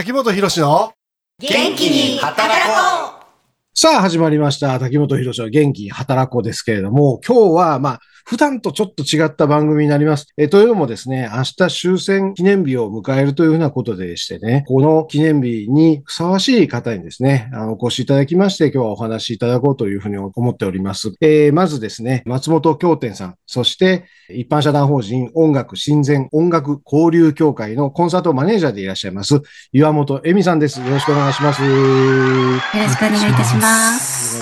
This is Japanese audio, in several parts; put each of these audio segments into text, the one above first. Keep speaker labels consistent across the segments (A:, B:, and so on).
A: 滝本博の
B: 元気に働こう。
A: さあ始まりました滝本博の元気に働こうですけれども、今日は普段とちょっと違った番組になります。というのもですね、明日終戦記念日を迎えるというふうなことでしてね、この記念日にふさわしい方にですね、お越しいただきまして、今日はお話しいただこうというふうに思っております。まずですね、松本京天さん、そして一般社団法人音楽親善音楽交流協会のコンサートマネージャーでいらっしゃいます、岩本恵美さんです。よろしくお願いします。
B: よろしくお願いいたします。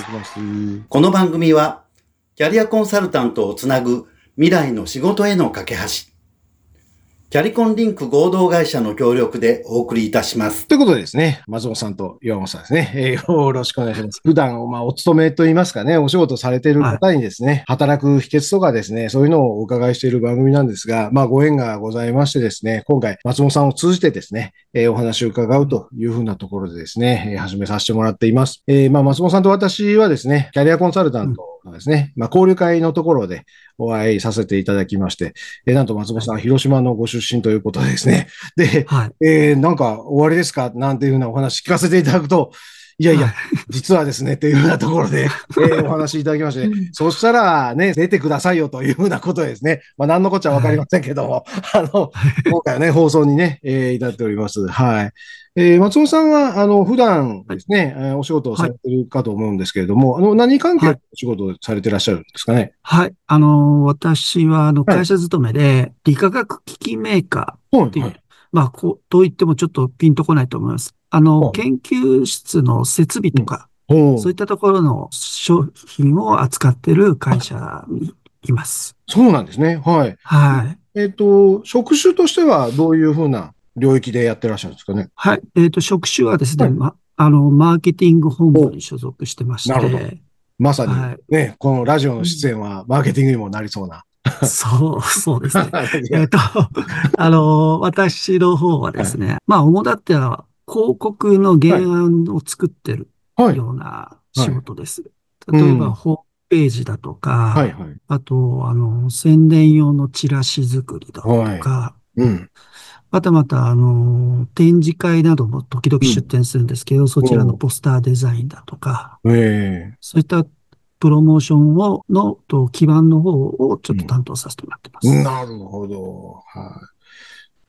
A: お願いします。
C: この番組は、キャリアコンサルタントをつなぐ未来の仕事への架け橋。キャリコンリンク合同会社の協力でお送りいたします。
A: ということでですね、松本さんと岩本さんですね、よろしくお願いします。普段、お勤めといいますかね、お仕事されている方にですね、働く秘訣とかですね、そういうのをお伺いしている番組なんですが、ご縁がございましてですね、今回、松本さんを通じてですね、お話を伺うというふうなところでですね、始めさせてもらっています。松本さんと私はですね、キャリアコンサルタントのですね、交流会のところでお会いさせていただきまして、なんと松本さん、広島のご出身ということでですね、で、なんか終わりですかなんていうふうなお話聞かせていただくと、いやいや、実はですね、というふうなところで、お話いただきまして、そしたらね、出てくださいよというふうなことでですね、何のこっちゃわかりませんけども、今回はね、放送にね、いただいております。はい。松本さんは、普段ですね、お仕事をされてるかと思うんですけれども、何関係のお仕事をされていらっしゃるんですかね。
D: はい。私は、会社勤めで、理化学機器メーカーっていう、と言ってもちょっとピンとこないと思います。研究室の設備とか、そういったところの商品を扱っている会社にいます。
A: そうなんですね。はい。
D: はい。
A: 職種としてはどういうふうな領域でやってらっしゃるんですかね。
D: はい。職種はですね、マーケティング本部に所属してまして。
A: なるほど。まさにね、このラジオの出演はマーケティングにもなりそうな。
D: そうですね。私の方はですね、主だっては広告の原案を作ってるような仕事です。例えば、ホームページだとか、あと、宣伝用のチラシ作りだとか、また展示会なども時々出展するんですけど、そちらのポスターデザインだとか、そういったプロモーションの基盤の方をちょっと担当させてもらってます。
A: なるほど。はい。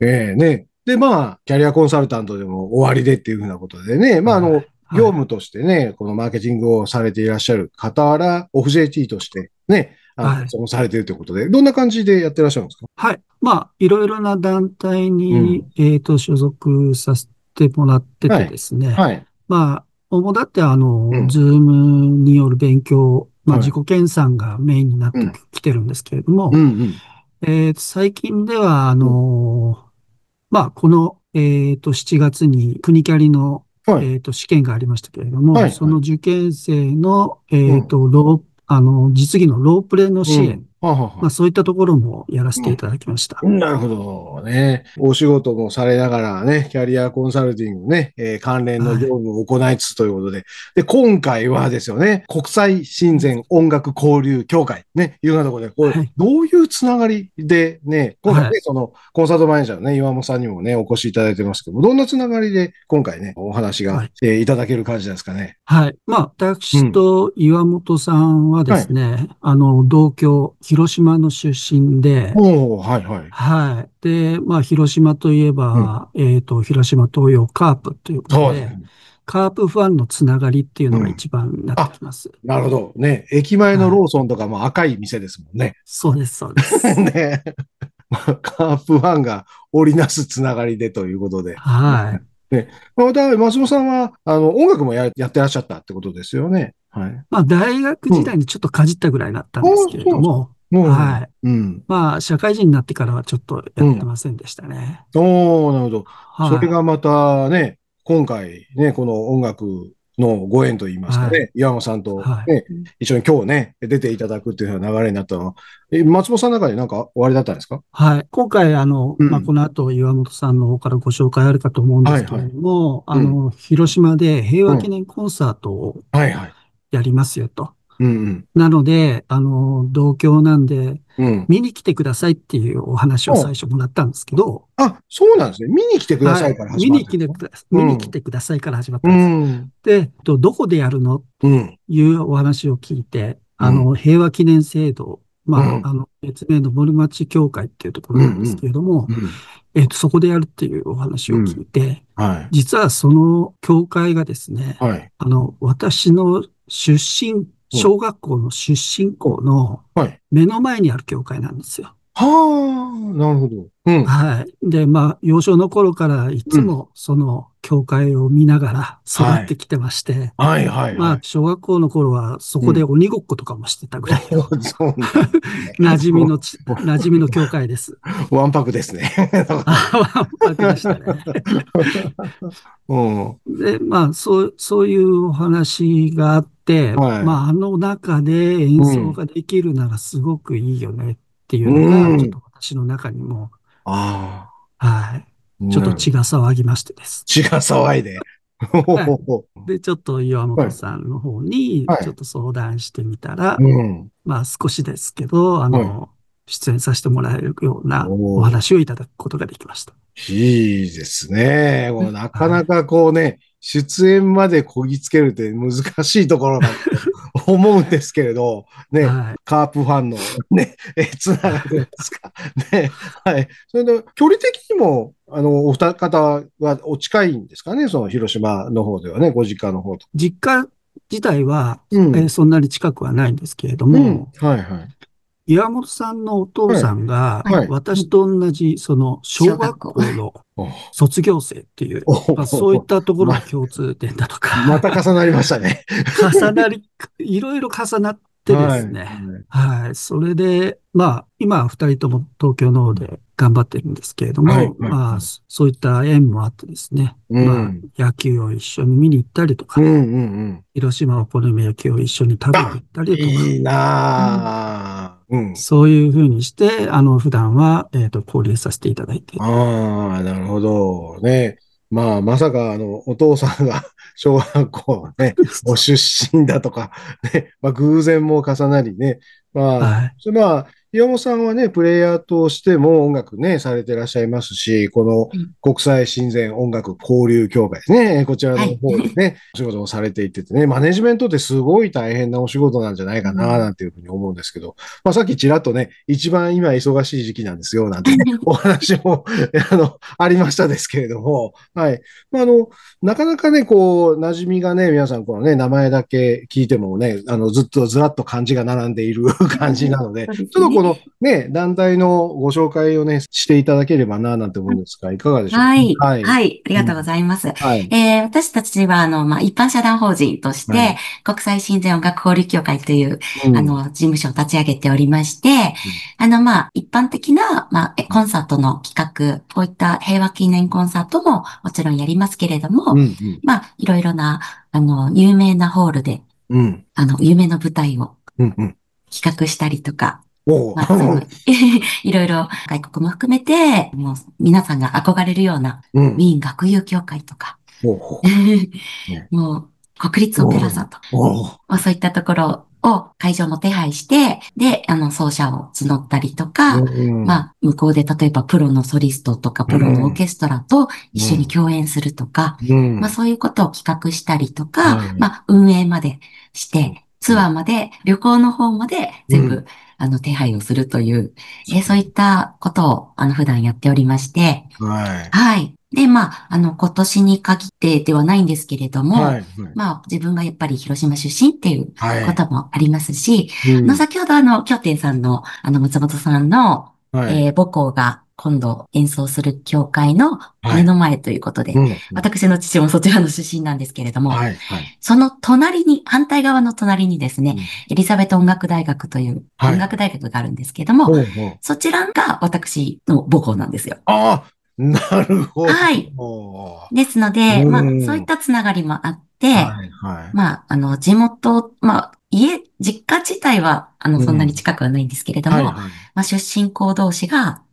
A: ね。で、キャリアコンサルタントでも終わりでっていうふうなことでね、業務としてね、このマーケティングをされていらっしゃる傍ら、オフ JT としてね、されているということで、どんな感じでやってらっしゃるんですか？
D: はい。いろいろな団体に、所属させてもらっててですね。主だってズームによる勉強、自己研鑽がメインになってきてるんですけれども、最近では、この、7月に国キャリの、試験がありましたけれども、その受験生の、実技のロープレの支援、そういったところもやらせていただきました。
A: なるほどね。お仕事もされながらね、キャリアコンサルティングね、関連の業務を行いつつということで、で、今回はですよね、国際親善音楽交流協会ね、いうようなところで、どういうつながりでね、今回ね、そのコンサートマネージャーのね、岩本さんにもね、お越しいただいてますけども、どんなつながりで今回ね、お話が、いただける感じですかね。
D: はい。私と岩本さんはですね、同郷、広島の出身で、で、広島といえば、広島東洋カープということで、カープファンのつながりっていうのが一番になってきます。
A: なるほど。ね、駅前のローソンとかも赤い店ですもんね。
D: そうです、そうです。
A: ね。カープファンが織りなすつながりでということで。ね、また、松本さんは、音楽もやってらっしゃったってことですよね。
D: 大学時代にちょっとかじったぐらいだったんですけれども、社会人になってからはちょっとやってませんでしたね。
A: なるほど。それがまたね、今回ね、この音楽のご縁といいますかね、岩本さんとね、一緒に今日ね、出ていただくっていうような流れになったのは、松本さんの中でなんか終わりだったんですか？
D: はい。今回、この後、岩本さんの方からご紹介あるかと思うんですけれども、広島で平和記念コンサートをやりますよと。 なので、同郷なんで、見に来てくださいっていうお話を最初もらったんですけど。
A: あ、そうなんですね。見に来てくださいから始まった。
D: 見に来てくださいから始まったんです。で、どこでやるのというお話を聞いて、平和記念制度、別名の森町協会っていうところなんですけれども、そこでやるっていうお話を聞いて、実はその協会がですね、私の小学校の出身校の目の前にある教会なんですよ。
A: はあ、なるほど。
D: はい。で、幼少の頃からいつもその教会を見ながら育ってきてまして、小学校の頃はそこで鬼ごっことかもしてたぐらいの、馴染みの教会です。
A: わんぱくですね。
D: わんぱくでしたね。で、そういうお話があって、あの中で演奏ができるならすごくいいよねっていうのが、ちょっと私の中にも、ちょっと血が騒ぎましてです。
A: 血が騒いで。
D: で、ちょっと岩本さんの方に、ちょっと相談してみたら、少しですけど、出演させてもらえるようなお話をいただくことができました。
A: いいですね。なかなか出演までこぎつけるって難しいところだと思うんですけれど、カープファンのつながりですか。それで、距離的にも、お二方はお近いんですかね、その広島の方ではね、ご実家の方と。
D: 実家自体は、そんなに近くはないんですけれども、岩本さんのお父さんが、私と同じ、小学校の卒業生っていう、そういったところの共通点だとか。
A: また重なりましたね。
D: いろいろ重なってですね。それで、今は二人とも東京の方で頑張ってるんですけれども、そういった縁もあってですね、野球を一緒に見に行ったりとか、広島お好み焼きを一緒に食べに行ったりとか。
A: いいな
D: そういうふうにして、普段は、交流させていただいて。
A: なるほど。ね。まさか、お父さんが小学校ね、ご出身だとか、ね、偶然も重なりね。岩本さんはね、プレイヤーとしても音楽ね、されてらっしゃいますし、この国際親善音楽交流協会ですね、こちらの方でね、お仕事をされていてね、マネジメントってすごい大変なお仕事なんじゃないかな、なんていうふうに思うんですけど、さっきちらっとね、一番今忙しい時期なんですよ、なんて、お話もありましたですけれども、なかなかね、馴染みがね、皆さんこのね、名前だけ聞いてもね、ずらっと漢字が並んでいる感じなので、ちょっとこのね、団体のご紹介をね、していただければな、なんて思うんですが、いかがでしょうか。
B: はい。ありがとうございます。私たちは、一般社団法人として、国際親善音楽交流協会という、事務所を立ち上げておりまして、一般的な、コンサートの企画、こういった平和記念コンサートももちろんやりますけれども、いろいろな、有名なホールで、有名な舞台を企画したりとか、いろいろ外国も含めて、もう皆さんが憧れるような、ウィーン学友協会とか、もう国立オペラ座と、そういったところを会場も手配して、で、奏者を募ったりとか、向こうで例えばプロのソリストとか、プロのオーケストラと一緒に共演するとか、そういうことを企画したりとか、運営までして、ツアーまで、旅行の方まで全部、手配をするという、そういったことを、普段やっておりまして、で、今年に限ってではないんですけれども、自分がやっぱり広島出身っていうこともありますし、先ほど京天さんの、松本さんの、母校が今度演奏する教会の目の前ということで、私の父もそちらの出身なんですけれども、その反対側の隣にですね、エリザベト音楽大学という音楽大学があるんですけれども、そちらが私の母校なんですよ。
A: なるほど。
B: ですので、そういったつながりもあって、地元、実家自体は、そんなに近くはないんですけれども、出身校同士が、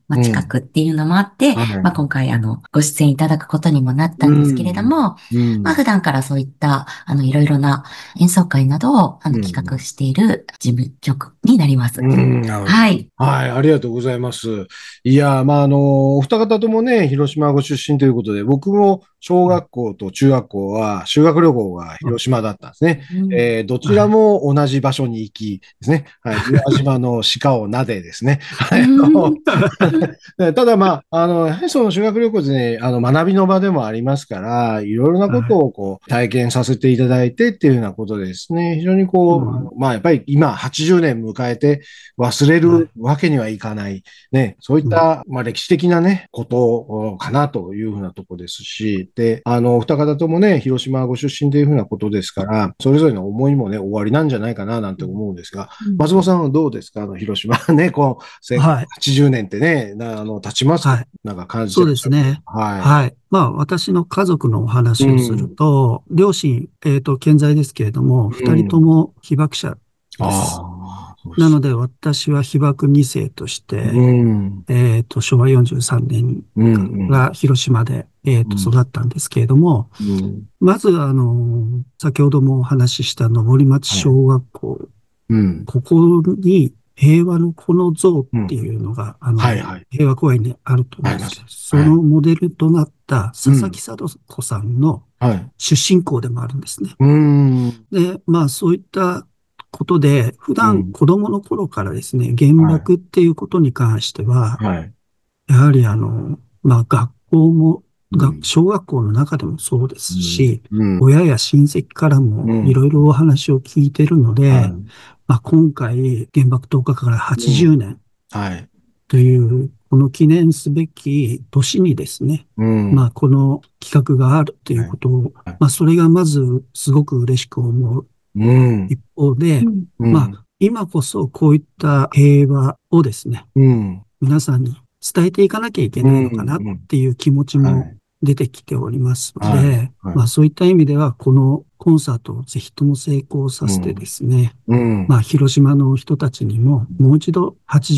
B: 近くっていうのもあって、今回ご出演いただくことにもなったんですけれども、普段からそういった、いろいろな演奏会などを、企画している事務局になります。はい。
A: はい、ありがとうございます。いや、お二方ともね、広島ご出身ということで、僕も小学校と中学校は修学旅行が広島だったんですね。どちらも同じ場所に行きですね。はい。宮島の鹿を撫でですね。はい。ただやはりその修学旅行でね、学びの場でもありますから、いろいろなことをこう、体験させていただいてっていうようなことでですね、非常にこう、やっぱり今80年迎えて忘れるわけにはいかない、ね、そういった、歴史的なね、ことかなというふうなとこですし、で、お二方ともね、広島ご出身というふうなことですから、それぞれの思いもね、終わりなんじゃないかななんて思うんですが、松本さんはどうですか？広島ね、80年ってね、経ちますか？なんか感じて
D: そうですね。はい。私の家族のお話をすると、両親、健在ですけれども、二人とも被爆者です。なので、私は被爆2世として、昭和43年が広島で、育ったんですけれども、まず、先ほどもお話しした登町小学校、ここに平和のこの像っていうのが、平和公園にあると思うんですけど、そのモデルとなった佐々木貞子さんの出身校でもあるんですね。で、そういったことで、普段子供の頃からですね、原爆っていうことに関しては、やはり学校も、小学校の中でもそうですし、親や親戚からもいろいろお話を聞いてるので、今回原爆投下から80年という、この記念すべき年にですね、この企画があるということを、それがまずすごく嬉しく思う。一方で、今こそこういった平和をですね、皆さんに伝えていかなきゃいけないのかなっていう気持ちも出てきておりますので、そういった意味では、このコンサートをぜひとも成功させてですね、広島の人たちにももう一度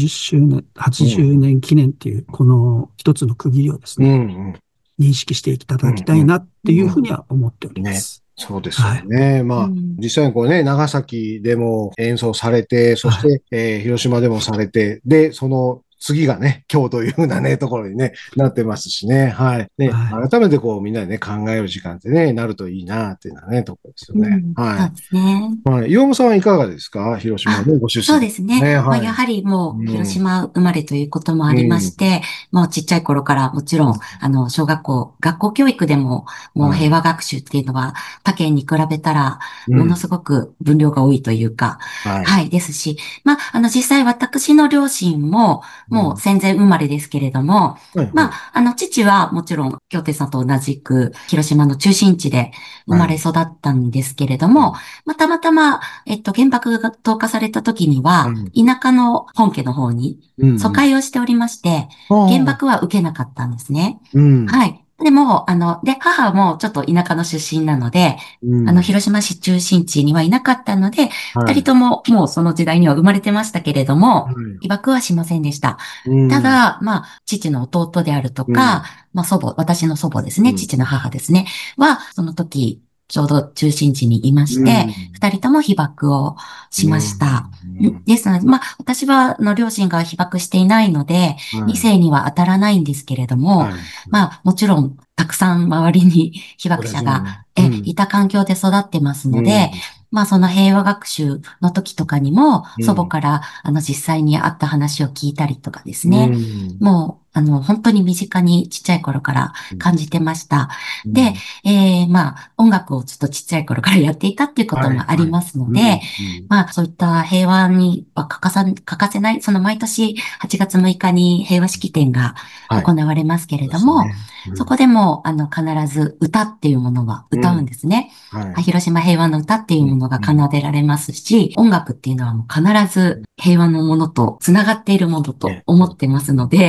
D: 80年記念っていう、この一つの区切りをですね、認識していただきたいなっていうふうには思っております。
A: そうですよね。実際にね、長崎でも演奏されて、そして、広島でもされて、で、その次がね、今日というふうなね、ところにね、なってますしね。はい。ね、改めてみんなでね、考える時間ってね、なるといいな、っていうのはね、ところですよね。はい。
B: そうですね。
A: 岩本さんはいかがですか？広島のご出身。
B: そうですね。やはりもう、広島生まれということもありまして、もうちっちゃい頃からもちろん、小学校、学校教育でも、もう平和学習っていうのは、他県に比べたら、ものすごく分量が多いというか、ですし、実際私の両親も、もう戦前生まれですけれども、父はもちろん、京亭さんと同じく、広島の中心地で生まれ育ったんですけれども、たまたま、原爆が投下された時には、田舎の本家の方に疎開をしておりまして、原爆は受けなかったんですね。はい。でも、母もちょっと田舎の出身なので、広島市中心地にはいなかったので、二人とももうその時代には生まれてましたけれども、被爆はしませんでした。ただ、父の弟であるとか、私の祖母ですね、父の母ですね、は、その時、ちょうど中心地にいまして、二人とも被爆をしました。ですので、私は、両親が被爆していないので、二世には当たらないんですけれども、もちろん、たくさん周りに被爆者が、いた環境で育ってますので、その平和学習の時とかにも、祖母から、実際にあった話を聞いたりとかですね。もう、本当に身近にちっちゃい頃から感じてました。で、音楽をちょっとちっちゃい頃からやっていたっていうこともありますので、そういった平和には欠かせない、その毎年8月6日に平和式典が行われますけれども、そこでも、必ず歌っていうものは歌うんですね。広島平和の歌っていうものが奏でられますし、音楽っていうのはもう必ず平和のものと繋がっているものと思ってますので、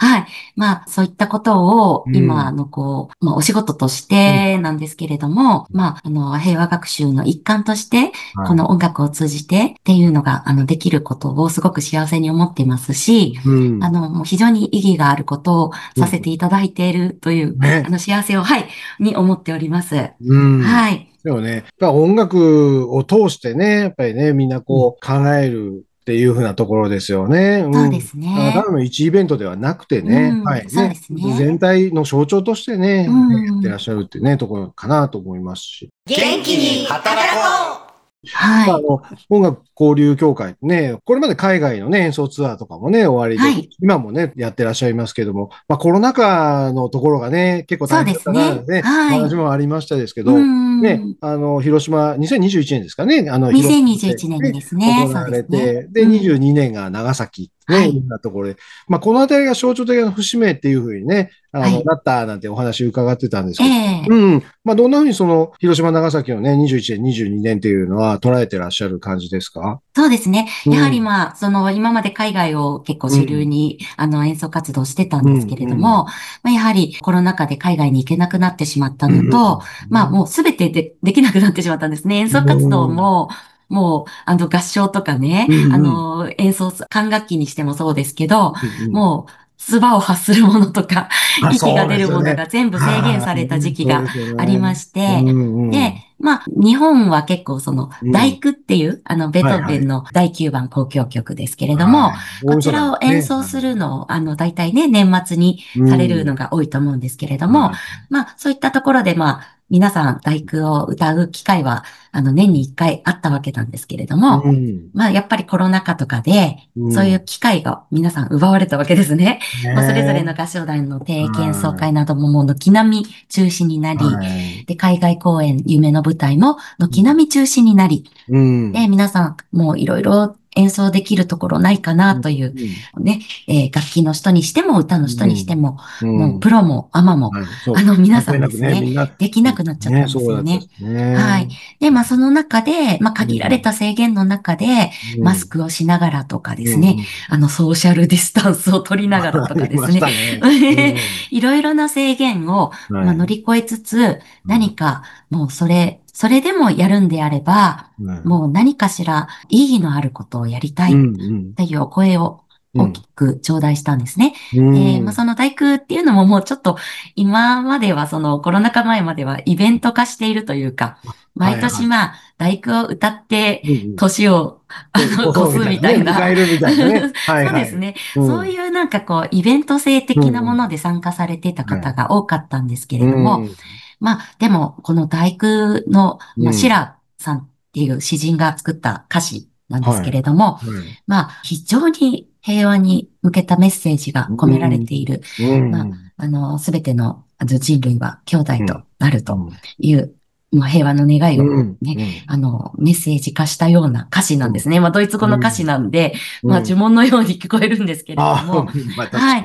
B: はい。そういったことを、今、お仕事としてなんですけれども、平和学習の一環として、この音楽を通じてっていうのが、できることをすごく幸せに思っていますし、もう非常に意義があることをさせていただいているという、幸せを、はい、に思っております。はい。
A: でもね、音楽を通してね、やっぱりね、みんな考えるっていうふうなところですよね。
B: そうですね。
A: ただの一イベントではなくてね、はい。
B: そうですね。
A: 全体の象徴としてね、やってらっしゃるっていうね、ところかなと思いますし。
C: 元気に働こう。
B: はい。
A: 音楽交流協会ね、これまで海外のね、演奏ツアーとかもね、終わりで、今もね、やってらっしゃいますけども、コロナ禍のところがね、結構大変だったな、ね、話もありましたですけど、ね、広島、2021年ですかね、
B: 2021年にですね、
A: 行われて、で、22年が長崎、ね、いろんなところで、このあたりが象徴的な節目っていうふうにね、なったなんてお話伺ってたんですけど、どんなふうに広島、長崎のね、21年、22年っていうのは捉えてらっしゃる感じですか？
B: そうですね。やはり今まで海外を結構主流に、演奏活動してたんですけれども、やはりコロナ禍で海外に行けなくなってしまったのと、もうすべてできなくなってしまったんですね。演奏活動も、もう、合唱とかね、演奏、管楽器にしてもそうですけど、もう、唾を発するものとか、息が出るものが全部制限された時期がありまして、で、日本は結構第九っていう、ベートーベンの第9番交響曲ですけれども、こちらを演奏するのを、大体ね、年末にされるのが多いと思うんですけれども、そういったところで、皆さん第九を歌う機会は、年に1回あったわけなんですけれども、やっぱりコロナ禍とかで、そういう機会が皆さん奪われたわけですね。それぞれの合唱団の定期演奏会などももう軒並み中止になり、で、海外公演、夢の舞台も軒並み中止になり、で、皆さんもういろいろ演奏できるところないかなというね、楽器の人にしても歌の人にしても、もうプロもアマも、皆さんですね、できなくなっちゃったんですよね。はい。で、その中で、限られた制限の中で、マスクをしながらとかですね、ソーシャルディスタンスを取りながらとかですね、いろいろな制限を、乗り越えつつ、何かもうそれでもやるんであれば、もう何かしら意義のあることをやりたいというお声を大きく頂戴したんですね。その第九っていうのももうちょっと今まではコロナ禍前まではイベント化しているというか、毎年第九を歌って年を越すみたいな。そうですね。そういうイベント性的なもので参加されていた方が多かったんですけれども、でも、この第九の、シラさんっていう詩人が作った歌詞なんですけれども、非常に平和に向けたメッセージが込められている、すべての人類は兄弟となるという、平和の願いをね、メッセージ化したような歌詞なんですね。ドイツ語の歌詞なんで、呪文のように聞こえるんですけれども、はい。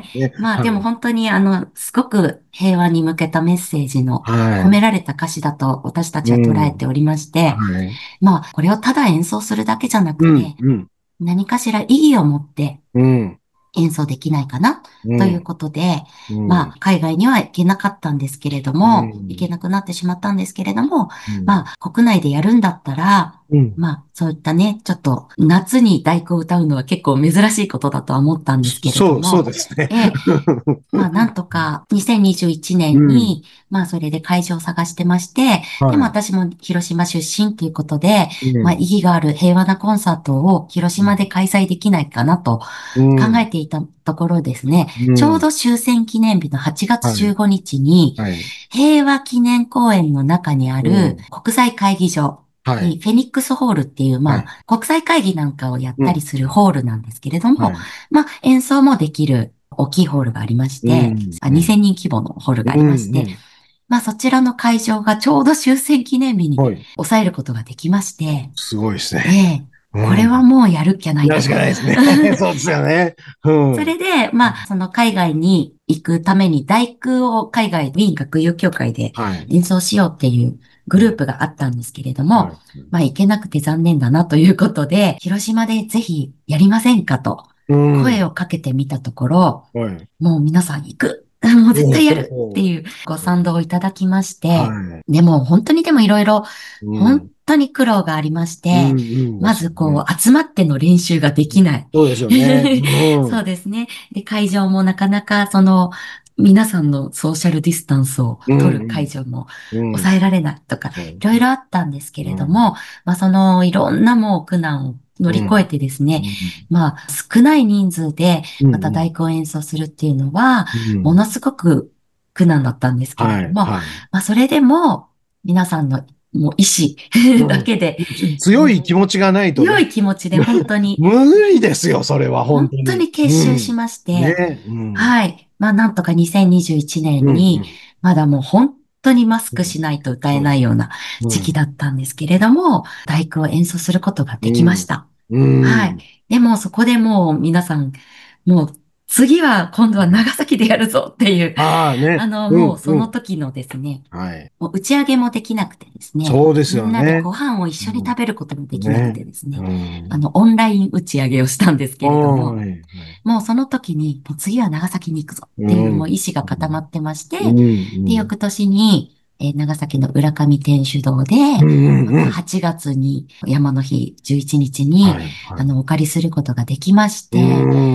B: でも本当にすごく平和に向けたメッセージの込められた歌詞だと私たちは捉えておりまして、これをただ演奏するだけじゃなくて、何かしら意義を持って、演奏できないかな、ということで、海外には行けなかったんですけれども、行けなくなってしまったんですけれども、国内でやるんだったら、そういったね、ちょっと夏に第九を歌うのは結構珍しいことだとは思ったんですけれども、
A: そうですね。
B: なんとか2021年に、それで会場を探してまして、でも私も広島出身ということで、意義がある平和なコンサートを広島で開催できないかなと考えていたところですね、ちょうど終戦記念日の8月15日に、平和記念公園の中にある国際会議場にフェニックスホールっていう、国際会議なんかをやったりするホールなんですけれども、演奏もできる大きいホールがありまして、2000人規模のホールがありまして、そちらの会場がちょうど終戦記念日に抑えることができまして、
A: すごいですね。
B: これはもうやるっきゃない
A: やるしかないですね。そうですよね。
B: それで、その海外に行くために、第九を海外、ウィーン学友協会で演奏しようっていうグループがあったんですけれども、行けなくて残念だなということで、広島でぜひやりませんかと声をかけてみたところ、もう皆さん行く。もう絶対やるっていうご賛同をいただきまして、でも本当にでもいろいろ、本当に苦労がありまして、まずこう集まっての練習ができない。
A: そうですよね。
B: そうですね。で、会場もなかなか皆さんのソーシャルディスタンスを取る会場も抑えられないとか、いろいろあったんですけれども、まあいろんなもう苦難を乗り越えてですね、まあ少ない人数でまた太鼓を演奏するっていうのは、ものすごく苦難だったんですけれども、まあそれでも皆さんのもう意志だけで、
A: 強い気持ちがないと、
B: 強い気持ちで本当に。
A: 無理ですよ、それは本当に。
B: 本当に結集しまして、はい。まあなんとか2021年に、まだもう本当にマスクしないと歌えないような時期だったんですけれども、太鼓を演奏することができました。はい。でもそこでもう皆さん、もう次は今度は長崎でやるぞっていう、もうその時のですね、もう打ち上げもできなくてですね、
A: そうですよね。
B: みんなでご飯を一緒に食べることもできなくてですね、オンライン打ち上げをしたんですけれども、もうその時に、もう次は長崎に行くぞっていうもう意志が固まってまして、で、翌年に、長崎の浦上天主堂で、8月に山の日11日に、お借りすることができまして、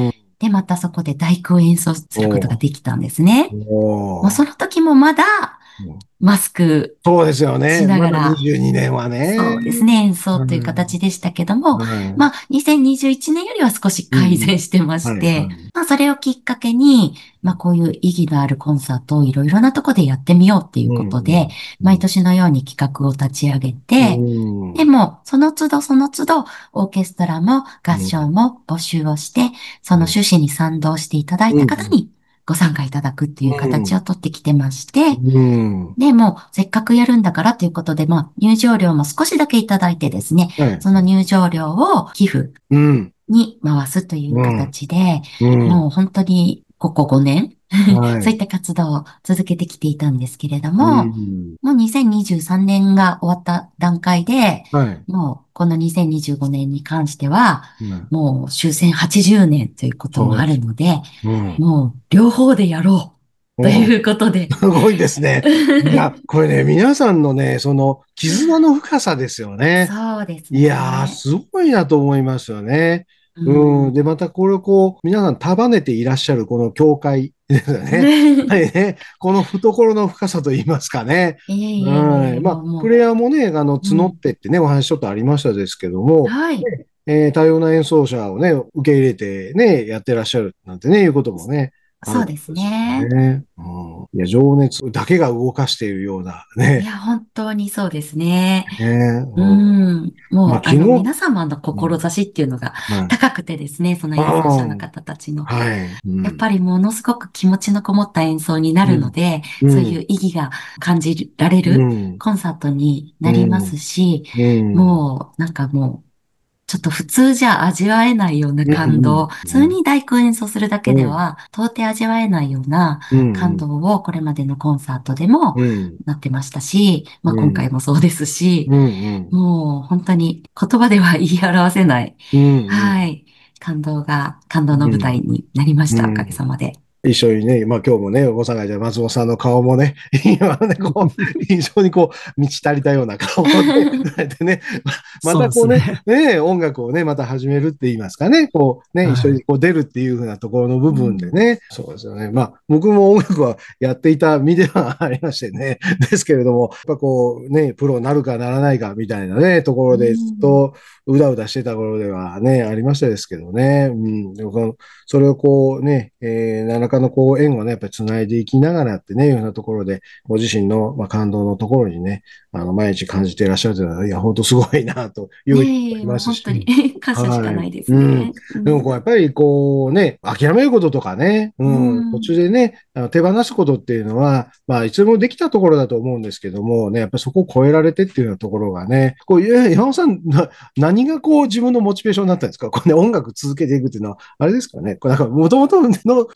B: で、またそこで太鼓を演奏することができたんですね。もうその時もまだ、マスク
A: そうですよね。
B: しながら、
A: まだ22年はね。
B: そうですね、演奏という形でしたけども、まあ、2021年よりは少し改善してまして、まあ、それをきっかけに、まあ、こういう意義のあるコンサートをいろいろなとこでやってみようっていうことで、毎年のように企画を立ち上げて、でも、その都度その都度、オーケストラも合唱も募集をして、その趣旨に賛同していただいた方に、ご参加いただくっていう形をとってきてまして、で、もうせっかくやるんだからということで、まあ入場料も少しだけいただいてですね、その入場料を寄付に回すという形で、もう本当にここ5年、そういった活動を続けてきていたんですけれども、もう2023年が終わった段階で、もうこの2025年に関しては、もう終戦80年ということもあるので、もう両方でやろうということで。
A: すごいですね。いや、これね、皆さんのね、その絆の深さですよね。
B: そうですね。
A: いやー、すごいなと思いますよね。で、またこれをこう、皆さん束ねていらっしゃるこの教会ですよね。はいね。この懐の深さと言いますかね。まあ、プレイヤーもね、募ってってね、お話ちょっとありましたですけども、多様な演奏者をね、受け入れてね、やってらっしゃるなんてね、いうこともね。
B: そうですね。
A: いや、情熱だけが動かしているようなね。
B: いや、本当にそうですね。もう、皆様の志っていうのが高くてですね、その演奏者の方たちの。やっぱりものすごく気持ちのこもった演奏になるので、そういう意義が感じられるコンサートになりますし、もう、なんかもう、ちょっと普通じゃ味わえないような感動、普通に太鼓演奏するだけでは、到底味わえないような感動をこれまでのコンサートでもなってましたし、まあ今回もそうですし、もう本当に言葉では言い表せない、はい、感動の舞台になりました、おかげさまで。
A: 一緒にね、まあ今日もね、おさがいじゃ松本さんの顔もね、今ね、こう、非常にこう、満ち足りたような顔をね、でね、またこうね、音楽をね、また始めるって言いますかね、こうね、一緒にこう出るっていうふうなところの部分でね、そうですよね。まあ僕も音楽はやっていた身ではありましてね、ですけれども、やっぱこうね、プロになるかならないかみたいなね、ところでずっとうだうだしてた頃ではね、ありましたですけどね、でもそれをこうね、何らかのこう縁をね、やっぱり繋いでいきながらってね、いうようなところで、ご自身の、まあ、感動のところにね、毎日感じていらっしゃるというのは、いや、本当すごいな、というふうに思いますし。
B: 本当に感謝しかないですね。
A: でもこう、やっぱりこうね、諦めることとかね、途中でね、手放すことっていうのは、まあ、いつでもできたところだと思うんですけども、ね、やっぱりそこを超えられてっていうようなところがね、こう、山本さん、何がこう自分のモチベーションになったんですか？これね、音楽続けていくっていうのは、あれですかね、これなんか、もともとの備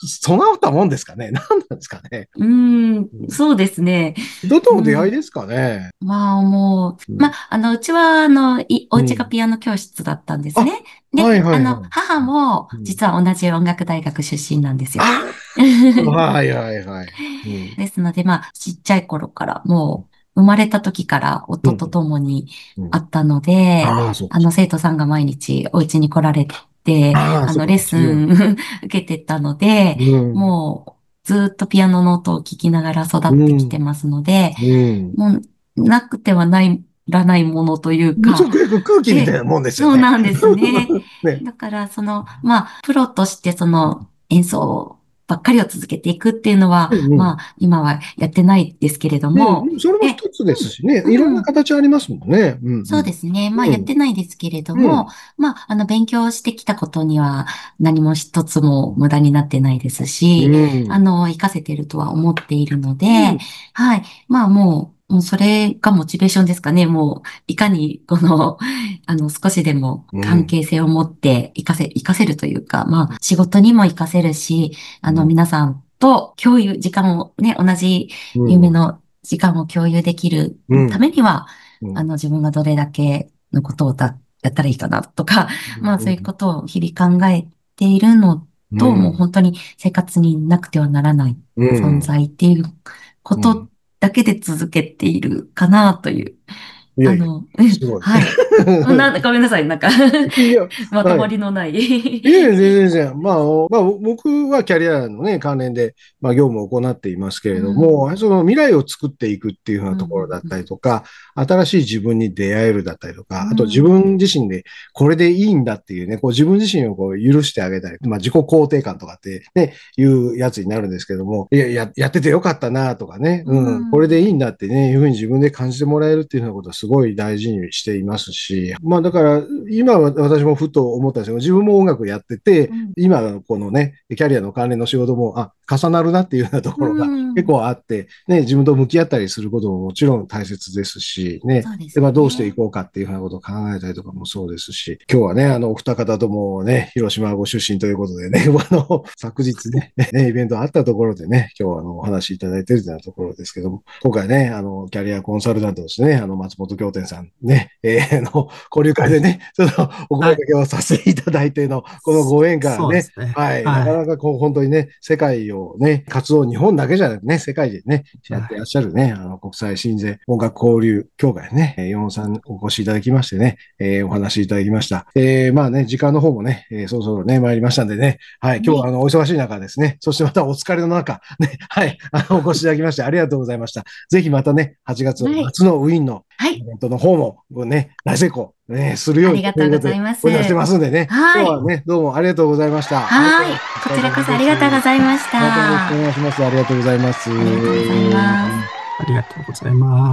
A: ったもんですかね。何なんですかね。
B: そうですね。
A: 人との出会いですかね。
B: もう、うちは、お家がピアノ教室だったんですね。で、母も、実は同じ音楽大学出身なんですよ。
A: はいはいはい。
B: ですので、ちっちゃい頃から、もう、生まれた時から夫と共にあったので、生徒さんが毎日お家に来られて、レッスン受けてたので、もう、ずっとピアノの音を聞きながら育ってきてますので、もう、なくてはないらないものというか。
A: 空気みたいなもんですよね。
B: そうなんですね。だから、プロとして演奏ばっかりを続けていくっていうのは、今はやってないですけれども。
A: それも一つですしね。いろんな形ありますもんね。
B: そうですね。やってないですけれども、勉強してきたことには何も一つも無駄になってないですし、活かせてるとは思っているので、はい。もうそれがモチベーションですかね。もう、いかに、少しでも関係性を持って活かせるというか、仕事にも活かせるし、皆さんと時間をね、同じ夢の時間を共有できるためには、自分がどれだけのことをやったらいいかなとか、そういうことを日々考えているのと、もう本当に生活になくてはならない存在っていうことだけで続けているかなという。
A: すごい。
B: はい。ごめんなさい、まとまりのない。
A: 全然。僕はキャリアのね、関連で、業務を行っていますけれども、その未来を作っていくっていうようなところだったりとか、新しい自分に出会えるだったりとか、あと自分自身でこれでいいんだっていうね、自分自身を許してあげたり、自己肯定感とかってね、いうやつになるんですけども、やっててよかったなとかね、これでいいんだってね、いうふうに自分で感じてもらえるっていうようなことはすごい大事にしていますし、だから、今は私もふと思ったんですけど、自分も音楽やってて、今このね、キャリアの関連の仕事も、重なるなっていうようなところが結構あって、ね、自分と向き合ったりすることももちろん大切ですし、ね、どうしていこうかっていうふうなことを考えたりとかもそうですし、今日はね、お二方ともね、広島ご出身ということでね、昨日ね、イベントあったところでね、今日はお話しいただいているというようなところですけども、今回ね、キャリアコンサルタントですね、松本京天さんね、交流会でね、お声掛けをさせていただいての、このご縁からね、はい、なかなか本当にね、世界をね、活動、日本だけじゃなくてね、世界でね、やってらっしゃるね、国際親善音楽交流協会ね、ヨンさんお越しいただきましてね、お話いただきました。時間の方もね、そろそろね、参りましたんでね、はい、今日はお忙しい中ですね、そしてまたお疲れの中、ね、はい、お越しいただきましてありがとうございました。ぜひまたね、8月末のウィーンのイベントの方も、ね、大成功、ね、するように。
B: ありがとうございます。
A: お願いしてますんでね。
B: はい。
A: 今日はね、どうもありがとうございました。
B: はい。こちらこそありがとうございました。
A: またよろしくお願いします。ありがとうございます。
B: ありがとうございます。
D: ありがとうございます。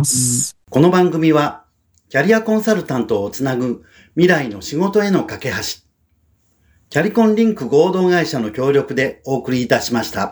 C: この番組は、キャリアコンサルタントをつなぐ未来の仕事への架け橋。キャリコンリンク合同会社の協力でお送りいたしました。